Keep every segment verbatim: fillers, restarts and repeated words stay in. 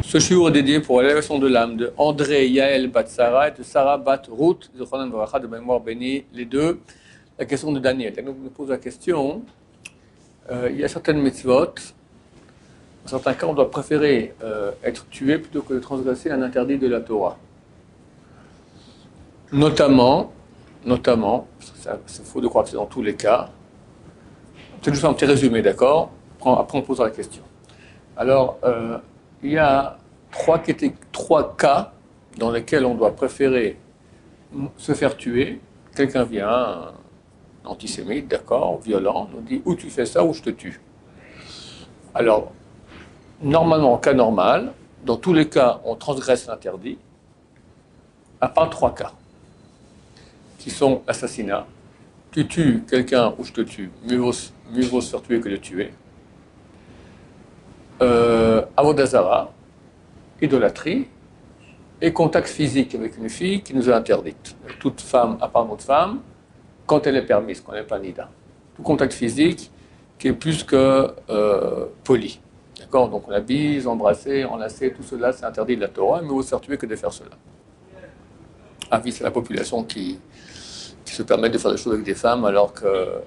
Ce shiur est dédié pour l'élévation de l'âme de André Yael Bat Sarah et de Sarah Bat Ruth, de mémoire bénie, les deux. La question de Daniel. Elle nous pose la question, euh, il y a certaines mitzvot, dans certains cas, on doit préférer euh, être tué plutôt que de transgresser un interdit de la Torah. Notamment, notamment, c'est faux de croire que c'est dans tous les cas. C'est juste un petit résumé, d'accord? Après, on posera la question. Alors, euh, il y a trois, trois cas dans lesquels on doit préférer se faire tuer. Quelqu'un vient, un antisémite, d'accord, violent, nous dit ou tu fais ça ou je te tue. Alors, normalement, en cas normal, dans tous les cas, on transgresse l'interdit, à part trois cas, qui sont l'assassinat. Tu tues quelqu'un ou je te tue, mieux vaut, mieux vaut se faire tuer que de tuer. Euh, Avodazara, idolâtrie, et contact physique avec une fille qui nous est interdite. Toute femme, à part notre femme, quand elle est permise, quand elle n'est pas nida. Tout contact physique qui est plus que euh, poli. D'accord? Donc on la bise, embrasser, enlacer, tout cela, c'est interdit de la Torah, mais il vaut se faire tuer que de faire cela. Avis, c'est la population qui, qui se permet de faire des choses avec des femmes alors que euh,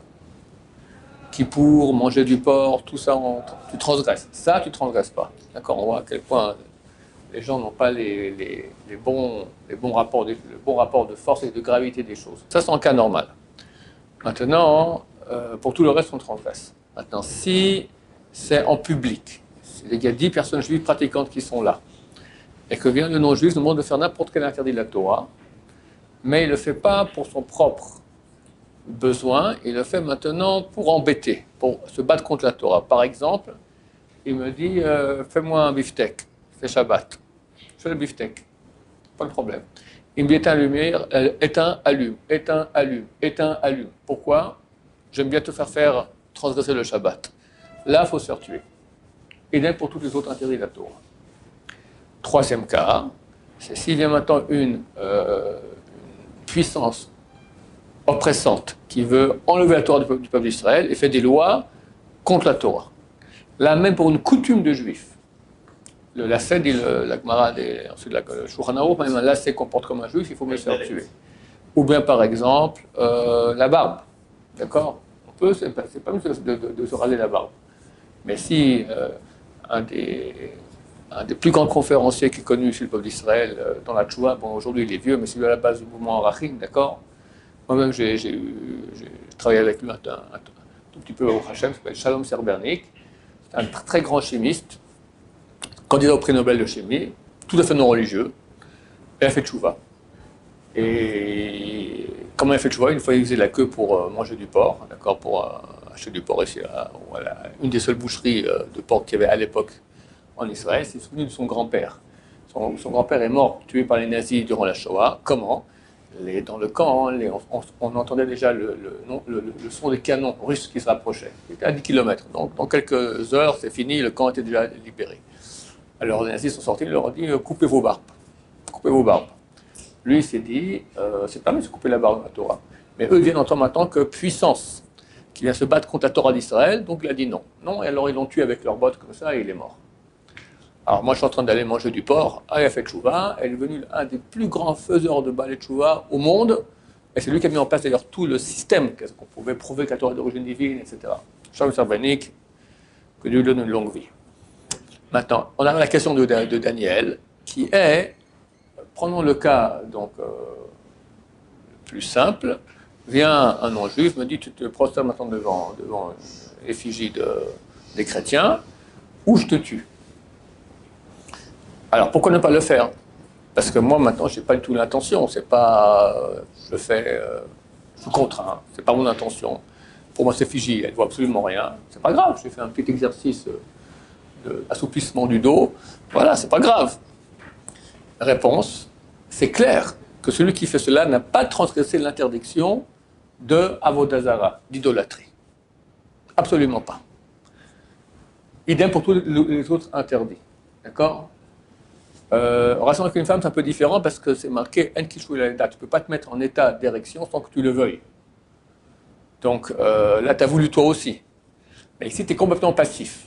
qui pour manger du porc, tout ça, on, tu transgresses. Ça, tu ne transgresses pas. D'accord? On voit à quel point les gens n'ont pas les, les, les, bons, les bons rapports, de, le bon rapport de force et de gravité des choses. Ça, c'est en cas normal. Maintenant, euh, pour tout le reste, on transgresse. Maintenant, si c'est en public, il y a dix personnes juives pratiquantes qui sont là, et que vient le non-juif, nous demande de faire n'importe quel interdit de la Torah, mais il ne le fait pas pour son propre besoin, il le fait maintenant pour embêter, pour se battre contre la Torah. Par exemple, il me dit euh, fais-moi un beefsteak, c'est Shabbat. Je fais le beefsteak, pas de problème. Il me dit éteins la lumière, euh, éteins, allume, éteins, allume, éteins, allume. Pourquoi? J'aime bien te faire faire transgresser le Shabbat. Là, il faut se faire tuer. Idem pour tous les autres interdits de la Torah. Troisième cas, c'est s'il vient maintenant une, euh, une puissance oppressante qui veut enlever la Torah du peuple, du peuple d'Israël et fait des lois contre la Torah. Là, même pour une coutume de juif, le lacet, dit le, la Gemara, ensuite le Shulchan Aruch, même un lacet comporte comme un juif, il faut mieux se faire tuer. Ou bien, par exemple, euh, la barbe. D'accord? On peut, c'est pas, c'est pas mieux de, de, de se raser la barbe. Mais si euh, un, des, un des plus grands conférenciers qui est connu chez le peuple d'Israël, euh, dans la Tchouva, bon, aujourd'hui il est vieux, mais c'est lui à la base du mouvement Arachim, d'accord? Moi-même, j'ai, j'ai, j'ai travaillé avec lui un, un, un tout petit peu au Hachem, qui s'appelle Shalom Serbernik. C'est un très, très grand chimiste, candidat au prix Nobel de chimie, tout à fait non religieux. Il a fait tchouva. Et comment il a fait tchouva? Une fois, il faisait la queue pour euh, manger du porc, d'accord, pour euh, acheter du porc ici. À, voilà, une des seules boucheries euh, de porc qu'il y avait à l'époque en Israël. C'est souvenu de son grand-père. Son, son grand-père est mort, tué par les nazis durant la Shoah. Comment? Les, dans le camp, les, on, on, on entendait déjà le, le, non, le, le son des canons russes qui se rapprochaient. C'était à dix kilomètres. Donc, dans quelques heures, c'est fini, le camp était déjà libéré. Alors, les nazis sont sortis, ils leur ont dit « coupez vos barbes, coupez vos barbes ». Lui, il s'est dit euh, « c'est pas mal de se couper la barbe de la Torah ». Mais eux, ils viennent entendre maintenant que puissance, qui vient se battre contre la Torah d'Israël, donc il a dit non. Non, et alors ils l'ont tué avec leurs bottes comme ça, et il est mort. Alors moi, je suis en train d'aller manger du porc. Ah, il a fait tchouva. Elle est devenu un des plus grands faiseurs de balai tchouva au monde. Et c'est lui qui a mis en place d'ailleurs tout le système, qu'est-ce qu'on pouvait prouver que la Torah est d'origine divine, et cetera. Shalom Serbernik, que Dieu lui donne une longue vie. Maintenant, on a la question de, de Daniel, qui est, prenons le cas donc euh, le plus simple, vient un non-juif, me dit tu te prosternes maintenant devant, devant une effigie de, des chrétiens, ou je te tue. Alors, pourquoi ne pas le faire? Parce que moi, maintenant, je n'ai pas du tout l'intention. C'est pas, euh, je le fais euh, sous contraint. C'est pas mon intention. Pour moi, c'est figé. Elle ne voit absolument rien. C'est pas grave. J'ai fait un petit exercice d'assouplissement du dos. Voilà, c'est pas grave. Réponse, c'est clair que celui qui fait cela n'a pas transgressé l'interdiction de Avodazara, d'idolâtrie. Absolument pas. Idem pour tous les autres interdits. D'accord? Euh, relation avec une femme, c'est un peu différent parce que c'est marqué En Kishu Laleda. Tu ne peux pas te mettre en état d'érection sans que tu le veuilles. Donc euh, là, tu as voulu toi aussi. Mais ici, tu es complètement passif.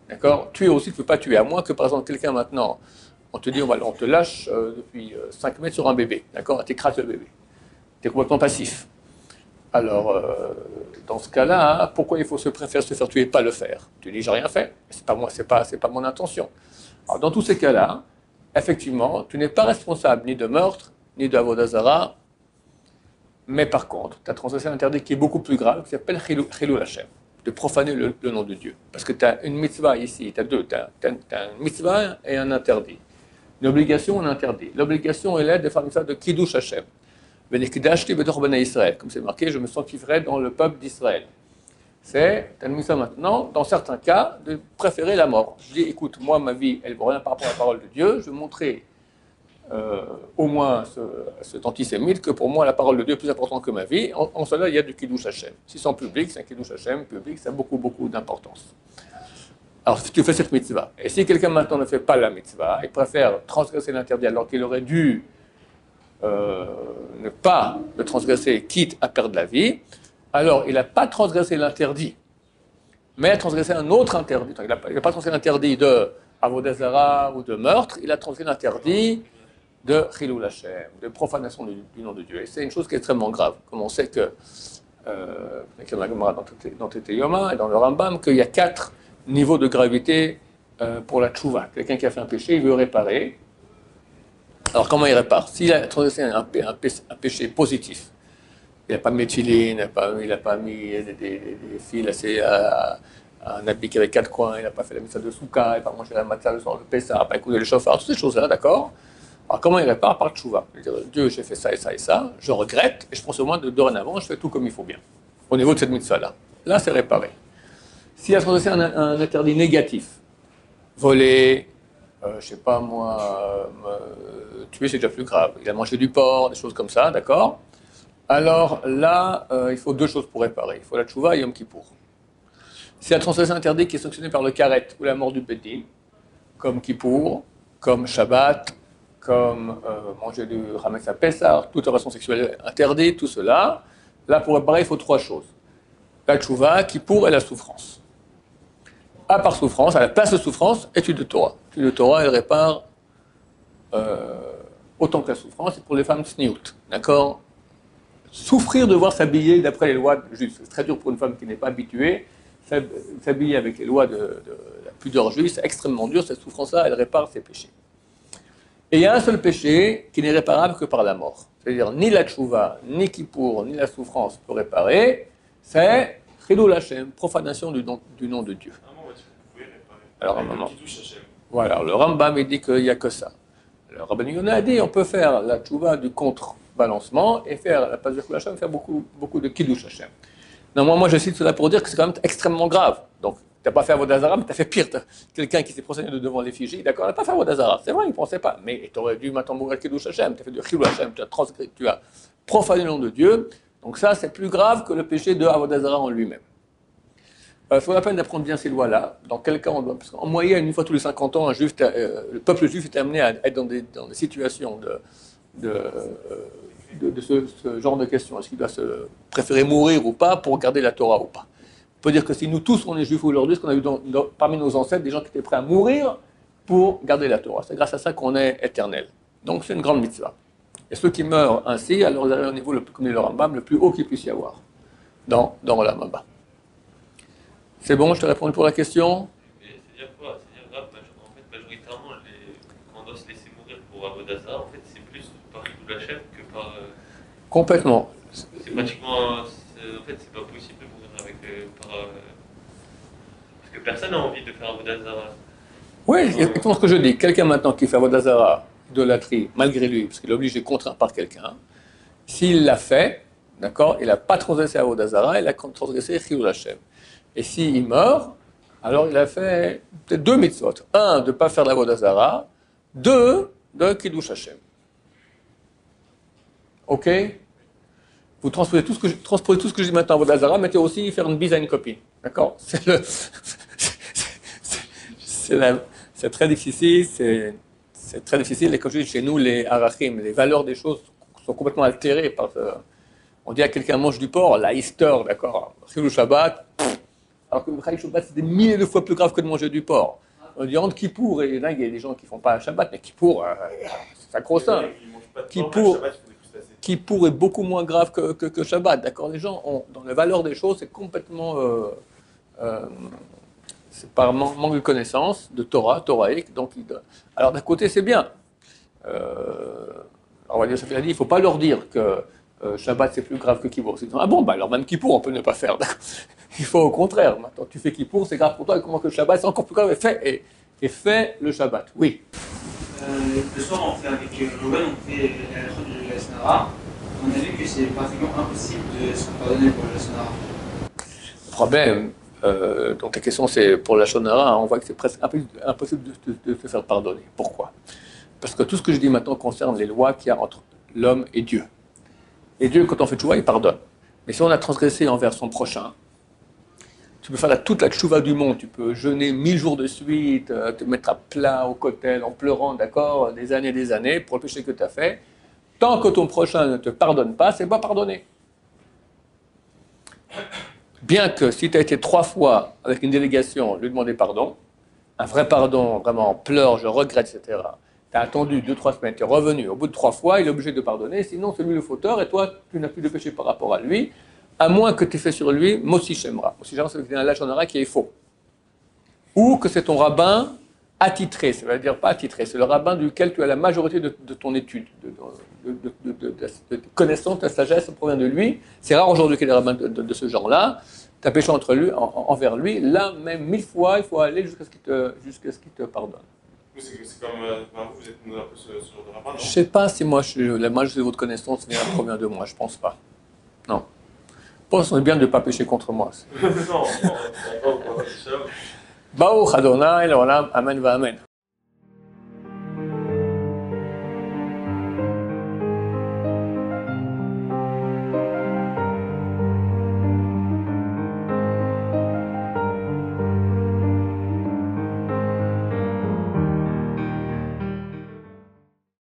D'accord? Tuer aussi, tu ne peux pas tuer, à moins que par exemple quelqu'un maintenant, on te dit on, va, on te lâche euh, depuis euh, cinq mètres sur un bébé, d'accord? Tu écrases le bébé. Tu es complètement passif. Alors, euh, dans ce cas-là, hein, pourquoi il faut se préférer se faire tuer et pas le faire? Tu dis j'ai rien fait, c'est pas moi, c'est pas, c'est pas mon intention. Alors dans tous ces cas-là, effectivement, tu n'es pas responsable ni de meurtre, ni d'avodat zara, mais par contre, tu as transgressé un interdit qui est beaucoup plus grave, qui s'appelle Chilul Hashem, de profaner le, le nom de Dieu. Parce que tu as une mitzvah ici, tu as deux, tu as, as, as une mitzvah et un interdit. Une obligation et un interdit. L'obligation est l'aide de faire une mitzvah de Kiddush Hashem. Israël, comme c'est marqué, je me sanctifierai dans le peuple d'Israël. C'est, tu as mis ça maintenant, dans certains cas, de préférer la mort. Je dis, écoute, moi, ma vie, elle ne vaut rien par rapport à la parole de Dieu, je vais montrer euh, au moins ce, cet antisémite que pour moi, la parole de Dieu est plus importante que ma vie. En, en cela, il y a du Kiddush Hashem. Si c'est en public, c'est un Kiddush Hashem, public, ça a beaucoup, beaucoup d'importance. Alors, si tu fais cette mitzvah, et si quelqu'un maintenant ne fait pas la mitzvah, il préfère transgresser l'interdit alors qu'il aurait dû Euh, ne pas le transgresser, quitte à perdre la vie, alors il n'a pas transgressé l'interdit, mais il a transgressé un autre interdit. Il n'a pas, pas transgressé l'interdit de avodah zara ou de meurtre, il a transgressé l'interdit de Chilul Hashem, de profanation du, du nom de Dieu. Et c'est une chose qui est extrêmement grave. Comme on sait que, euh, dans Tété Yoma et dans le Rambam, qu'il y a quatre niveaux de gravité euh, pour la tchouva. Quelqu'un qui a fait un péché, il veut réparer. Alors, comment il répare? S'il a transgressé un, un, un, un péché positif, il n'a pas mis de filine, il n'a pas mis des, des, des fils assez à, à un habit avec quatre coins, il n'a pas fait la mitzvah de souka, il n'a pas mangé la matzah le soir de Pessah, il n'a pas écouté le chauffard, toutes ces choses-là, d'accord? Alors, comment il répare? Par tchouva. Il dit, Dieu, j'ai fait ça et ça et ça, je regrette, et je pense au moins de dorénavant, je fais tout comme il faut bien, au niveau de cette mitzvah-là. Là, c'est réparé. S'il a transgressé un, un interdit négatif, voler, Euh, je sais pas moi, euh, tuer c'est déjà plus grave. Il a mangé du porc, des choses comme ça, d'accord? Alors là, euh, il faut deux choses pour réparer. Il faut la tchouva et Yom Kippour. Si la transgression interdite qui est sanctionnée par le karet ou la mort du bédin, comme Kippour, comme Shabbat, comme euh, manger du Hametz à Pessah, toute relation sexuelle interdite, tout cela, là pour réparer il faut trois choses. La tchouva, Kippour et la souffrance. À part souffrance, à la place de souffrance, étude de Torah. L'étude de Torah, elle répare euh, autant que la souffrance, c'est pour les femmes sniout, d'accord? Souffrir de voir s'habiller d'après les lois juives, c'est très dur pour une femme qui n'est pas habituée, s'habiller avec les lois de, de la pudeur juive, c'est extrêmement dur, cette souffrance-là, elle répare ses péchés. Et il y a un seul péché qui n'est réparable que par la mort. C'est-à-dire, ni la tchouva, ni Kippour, ni la souffrance peut réparer, c'est Chilul Hashem, profanation du nom, du nom de Dieu. Alors, un moment. Voilà, le Rambam il dit qu'il n'y a que ça. Le Rabbi Yonah a dit on peut faire la tchouva du contre-balancement et faire la passe de Chilul Hashem, faire beaucoup, beaucoup de Kiddush Hashem. Non, moi, moi, je cite cela pour dire que c'est quand même extrêmement grave. Donc, tu n'as pas fait avodah zara, mais tu as fait pire. Quelqu'un qui s'est prosterné de devant l'effigie, d'accord, il n'a pas fait avodah zara. C'est vrai, il ne pensait pas. Mais tu aurais dû maintenant mourir Kiddush Hashem, tu as fait du Chilul Hashem, tu as, transcrit, tu as profané le nom de Dieu. Donc, ça, c'est plus grave que le péché de avodah zara en lui-même. Il euh, faut la peine d'apprendre bien ces lois-là. Dans quel cas on doit... Parce qu'en moyenne, une fois tous les cinquante ans, un juif, euh, le peuple juif est amené à être dans des, dans des situations de, de, euh, de, de ce, ce genre de questions. Est-ce qu'il doit se préférer mourir ou pas pour garder la Torah ou pas? On peut dire que si nous tous, on est juifs aujourd'hui, ce qu'on a eu dans, dans, parmi nos ancêtres, des gens qui étaient prêts à mourir pour garder la Torah. C'est grâce à ça qu'on est éternel. Donc c'est une grande mitzvah. Et ceux qui meurent ainsi, alors ils arrivent au niveau, le, comme dit le Rambam, le plus haut qu'il puisse y avoir dans, dans la Mamba. C'est bon, je te réponds pour la question. C'est-à-dire quoi? C'est-à-dire là, en fait, majoritairement, les... quand on doit se laisser mourir pour avodah zara, en fait, c'est plus par Chilul Hashem que par... Euh... Complètement. C'est pratiquement... C'est... En fait, c'est pas possible de mourir avec... Euh, par, euh... Parce que personne n'a envie de faire avodah zara. Oui, exactement ce que je dis. Quelqu'un maintenant qui fait avodah zara, idolâtrie, malgré lui, parce qu'il est obligé, contraint par quelqu'un, s'il l'a fait, d'accord, il n'a pas transgressé avodah zara, il a transgressé Chilul Hashem. Et s'il meurt, alors il a fait peut-être deux mitzvot. Un, de ne pas faire d'avodah zara. Deux, de Kiddush Hashem. Ok? Vous transposez tout ce que je, transposez tout ce que je dis maintenant à avodah zara, mettez aussi faire une bise à une copine. D'accord? C'est le... c'est, la, c'est très difficile, c'est, c'est très difficile. Et comme je dis, chez nous, les arachim, les valeurs des choses sont complètement altérées par... Euh, on dit à quelqu'un mange du porc, la histoire, d'accord? Chilul Shabbat, Alors que le Chag Shabbat, c'est des milliers de fois plus grave que de manger du porc. On dit entre Kippour, et là, il y a des gens qui ne font pas un Shabbat, mais Kippour, euh, c'est sacro-saint. Kippour, Kippour est beaucoup moins grave que, que, que Shabbat, d'accord? Les gens, ont, dans la valeur des choses, c'est complètement... Euh, euh, c'est par man- manque de connaissance, de Torah, Toraïque. Donc, il- alors d'un côté, c'est bien. Euh, alors, on va dire, ça fait la dit, il ne faut pas leur dire que euh, Shabbat, c'est plus grave que Kippour. Ils disent, ah bon, bah, alors même Kippour, on peut ne pas faire. d'accord. Il faut au contraire. Maintenant, tu fais Kippour, c'est grave pour toi, et comment que le Shabbat, c'est encore plus grave. Et fais, et, et fais le Shabbat, oui. Euh, le soir, on fait avec Ruben, on fait la leçon de la Sonara. On a vu que c'est pratiquement impossible de se pardonner pour la Sonara. Le problème, euh, donc la question c'est pour la Shonara, on voit que c'est presque impossible de, de, de se faire pardonner. Pourquoi? Parce que tout ce que je dis maintenant concerne les lois qu'il y a entre l'homme et Dieu. Et Dieu, quand on fait tchouva, il pardonne. Mais si on a transgressé envers son prochain, tu peux faire la, toute la tchouva du monde, tu peux jeûner mille jours de suite, euh, te mettre à plat au kotel en pleurant, d'accord, des années et des années pour le péché que tu as fait. Tant que ton prochain ne te pardonne pas, c'est pas pardonné. Bien que si tu as été trois fois avec une délégation lui demander pardon, un vrai pardon, vraiment, pleure, je regrette, et cetera. Tu as attendu deux, trois semaines, tu es revenu. Au bout de trois fois, il est obligé de pardonner, sinon c'est lui le fauteur et toi, tu n'as plus de péché par rapport à lui, à moins que tu aies fait sur lui Mossi Shemra. Mossi Shemra, c'est un lachonara qui est faux. Ou que c'est ton rabbin attitré, ça veut dire pas attitré, c'est le rabbin duquel tu as la majorité de, de ton étude, de, de, de, de, de, de, de connaissance, de sagesse, ça provient de lui. C'est rare aujourd'hui qu'il y ait des rabbins de, de, de ce genre-là. Tu as péché entre lui, en, envers lui, là, même mille fois, il faut aller jusqu'à ce qu'il te, jusqu'à ce qu'il te pardonne. C'est, c'est comme, euh, vous êtes un peu ce, ce genre de rabbin, non? Je ne sais pas si moi, je, la majorité de votre connaissance vient, provient de moi, je ne pense pas. Non. Je pense que c'est bien de ne pas pécher contre moi. Non, on va pas vous parler de ça. Baruch Adonai, l'olam, amen va amen.